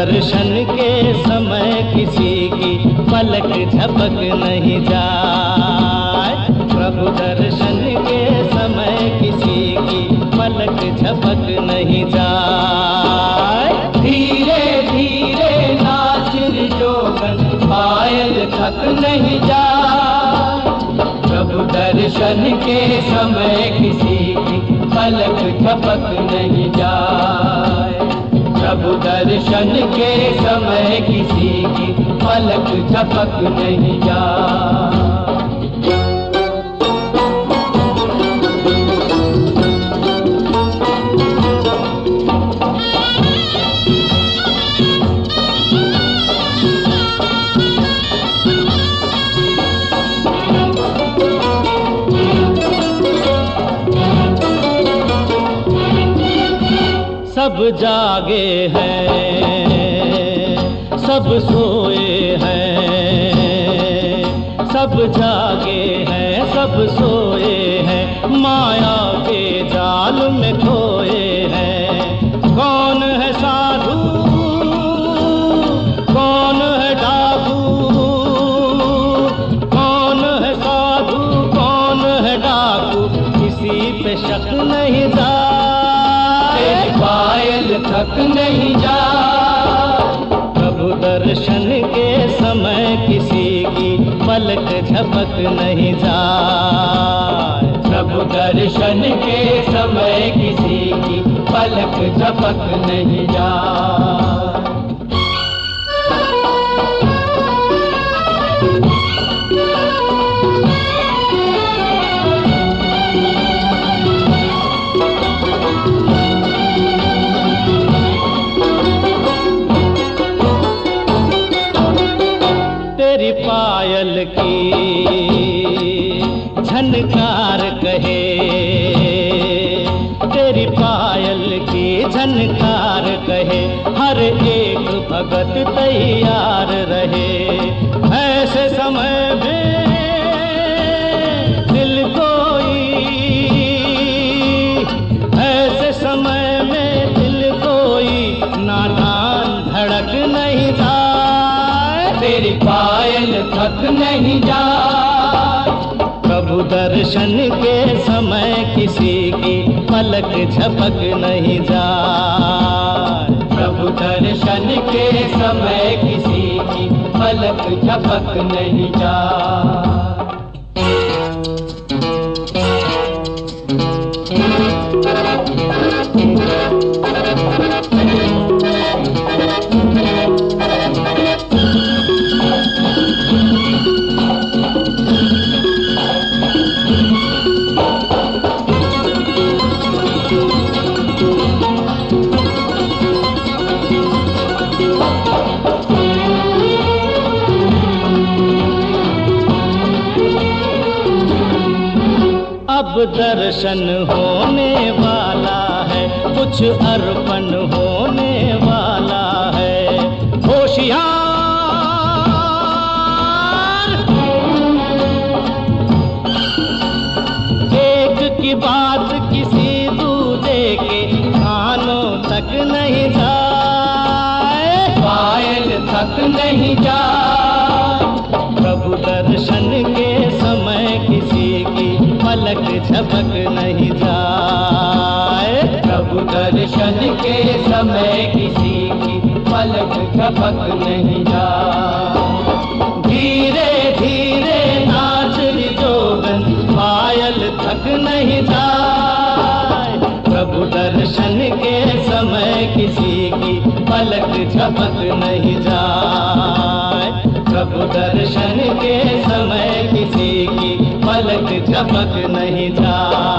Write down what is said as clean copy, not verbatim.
दर्शन के समय किसी की पलक झपक नहीं जाए। प्रभु दर्शन के समय किसी की पलक झपक नहीं जाए। धीरे धीरे नाच जोगन पायल थक नहीं जाए। प्रभु दर्शन के समय किसी की पलक झपक नहीं जाए। प्रभु दर्शन के समय किसी की पलक झपक नहीं जाए। सब जागे हैं, सब सोए हैं, सब जागे हैं, सब सोए हैं, माया के जाल में खोए हैं। कौन है साधु, कौन है डाकू, कौन है साधु, कौन है डाकू, किसी पे शक नहीं था। पायल थक नहीं जा। प्रभु दर्शन के समय किसी की पलक झपक नहीं जाए। प्रभु दर्शन के समय किसी की पलक झपक नहीं जाए। तेरी पायल की झनकार कहे, तेरी पायल की झनकार कहे, हर एक भगत तैयार रहे। ऐसे समय में दिल कोई, ऐसे समय में दिल कोई नादान धड़क नहीं था। तेरी पायल थक नहीं जा। प्रभु दर्शन के समय किसी की पलक झपक नहीं जाए। प्रभु दर्शन के समय किसी की पलक झपक नहीं जाए। अब दर्शन होने वाला है, कुछ अर्पण होने वाला है। होशियार, एक की बात किसी दूजे के कानों तक नहीं जाए। पायल थक नहीं जा। प्रभु दर्शन के समय किसी की पलक झपक नहीं जाए। प्रभु दर्शन के समय किसी की पलक झपक नहीं जाए। धीरे धीरे नाच जोगन पायल थक नहीं जाए। प्रभु दर्शन के समय किसी की पलक झपक नहीं जाए। प्रभु दर्शन के समय किसी की पलक झपक नहीं जाए।